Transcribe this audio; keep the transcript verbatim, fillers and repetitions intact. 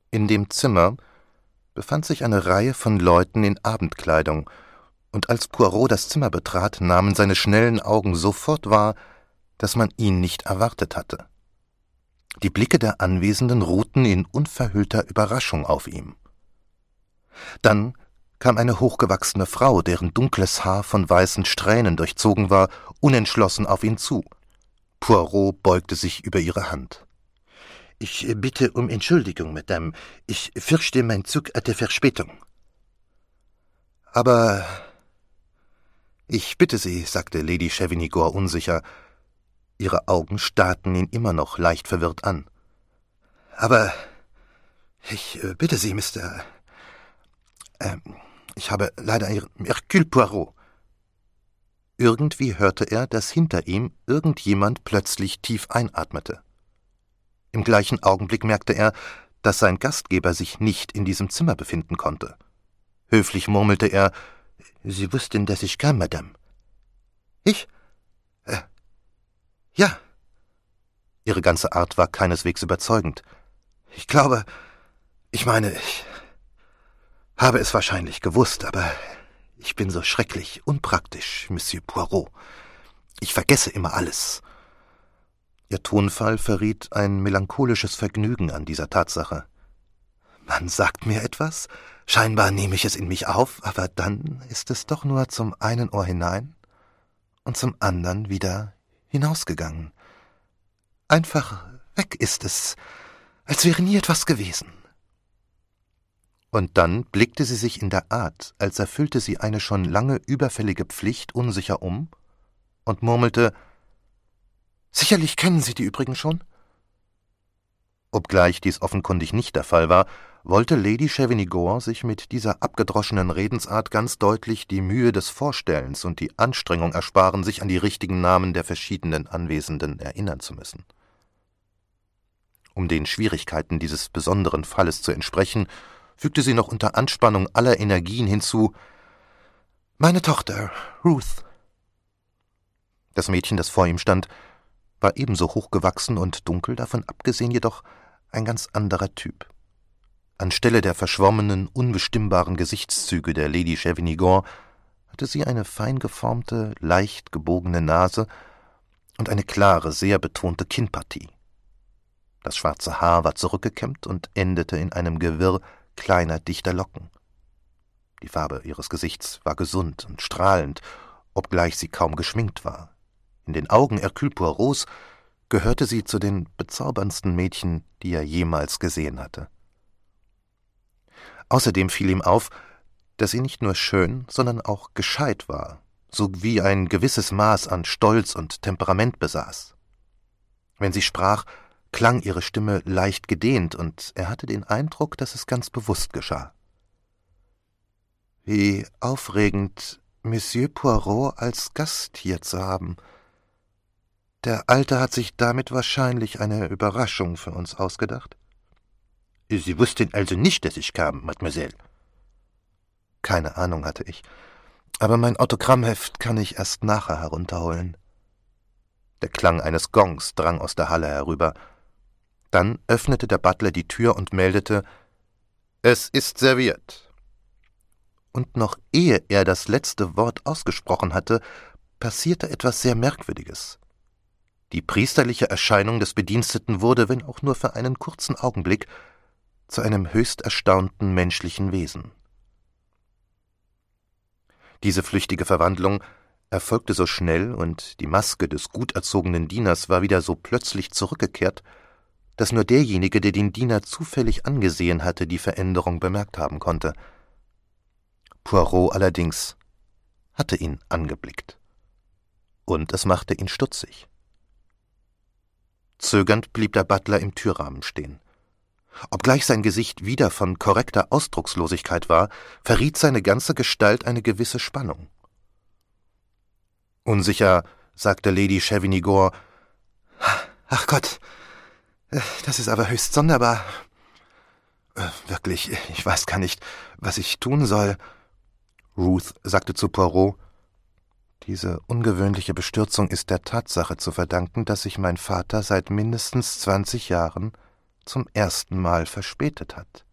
In dem Zimmer befand sich eine Reihe von Leuten in Abendkleidung, und als Poirot das Zimmer betrat, nahmen seine schnellen Augen sofort wahr, dass man ihn nicht erwartet hatte. Die Blicke der Anwesenden ruhten in unverhüllter Überraschung auf ihm. Dann kam eine hochgewachsene Frau, deren dunkles Haar von weißen Strähnen durchzogen war, unentschlossen auf ihn zu. Poirot beugte sich über ihre Hand. »Ich bitte um Entschuldigung, Madame. Ich fürchte, mein Zug hatte Verspätung.« »Aber ich bitte Sie«, sagte Lady Chavigny-Gore unsicher. Ihre Augen starrten ihn immer noch leicht verwirrt an. »Aber ich bitte Sie, Mister Äh, ich habe leider Ihren Hercule Poirot.« Irgendwie hörte er, dass hinter ihm irgendjemand plötzlich tief einatmete. Im gleichen Augenblick merkte er, dass sein Gastgeber sich nicht in diesem Zimmer befinden konnte. Höflich murmelte er, »Sie wussten, dass ich kam, Madame.« »Ich? Äh, ja.« Ihre ganze Art war keineswegs überzeugend. »Ich glaube, ich meine, ich habe es wahrscheinlich gewusst, aber ich bin so schrecklich unpraktisch, Monsieur Poirot. Ich vergesse immer alles.« Ihr Tonfall verriet ein melancholisches Vergnügen an dieser Tatsache. »Man sagt mir etwas, scheinbar nehme ich es in mich auf, aber dann ist es doch nur zum einen Ohr hinein und zum anderen wieder hinausgegangen. Einfach weg ist es, als wäre nie etwas gewesen.« Und dann blickte sie sich in der Art, als erfüllte sie eine schon lange überfällige Pflicht, unsicher um und murmelte, »Sicherlich kennen Sie die übrigen schon?« Obgleich dies offenkundig nicht der Fall war, wollte Lady Chavigny-Gore sich mit dieser abgedroschenen Redensart ganz deutlich die Mühe des Vorstellens und die Anstrengung ersparen, sich an die richtigen Namen der verschiedenen Anwesenden erinnern zu müssen. Um den Schwierigkeiten dieses besonderen Falles zu entsprechen, fügte sie noch unter Anspannung aller Energien hinzu, »Meine Tochter, Ruth.« Das Mädchen, das vor ihm stand, war ebenso hochgewachsen und dunkel, davon abgesehen jedoch ein ganz anderer Typ. Anstelle der verschwommenen, unbestimmbaren Gesichtszüge der Lady Chavigny-Gore hatte sie eine fein geformte, leicht gebogene Nase und eine klare, sehr betonte Kinnpartie. Das schwarze Haar war zurückgekämmt und endete in einem Gewirr kleiner, dichter Locken. Die Farbe ihres Gesichts war gesund und strahlend, obgleich sie kaum geschminkt war. In den Augen Hercule Poirots gehörte sie zu den bezauberndsten Mädchen, die er jemals gesehen hatte. Außerdem fiel ihm auf, dass sie nicht nur schön, sondern auch gescheit war, sowie ein gewisses Maß an Stolz und Temperament besaß. Wenn sie sprach, klang ihre Stimme leicht gedehnt, und er hatte den Eindruck, dass es ganz bewusst geschah. »Wie aufregend, Monsieur Poirot als Gast hier zu haben. Der Alte hat sich damit wahrscheinlich eine Überraschung für uns ausgedacht.« »Sie wussten also nicht, dass ich kam, Mademoiselle?« »Keine Ahnung hatte ich, aber mein Autogrammheft kann ich erst nachher herunterholen.« Der Klang eines Gongs drang aus der Halle herüber. Dann öffnete der Butler die Tür und meldete, »Es ist serviert.« Und noch ehe er das letzte Wort ausgesprochen hatte, passierte etwas sehr Merkwürdiges. Die priesterliche Erscheinung des Bediensteten wurde, wenn auch nur für einen kurzen Augenblick, zu einem höchst erstaunten menschlichen Wesen. Diese flüchtige Verwandlung erfolgte so schnell, und die Maske des gut erzogenen Dieners war wieder so plötzlich zurückgekehrt, dass nur derjenige, der den Diener zufällig angesehen hatte, die Veränderung bemerkt haben konnte. Poirot allerdings hatte ihn angeblickt, und es machte ihn stutzig. Zögernd blieb der Butler im Türrahmen stehen. Obgleich sein Gesicht wieder von korrekter Ausdruckslosigkeit war, verriet seine ganze Gestalt eine gewisse Spannung. Unsicher sagte Lady Chavigny-Gore, »Ach Gott, das ist aber höchst sonderbar. Wirklich, ich weiß gar nicht, was ich tun soll.« Ruth sagte zu Poirot, »Diese ungewöhnliche Bestürzung ist der Tatsache zu verdanken, dass sich mein Vater seit mindestens zwanzig Jahren zum ersten Mal verspätet hat.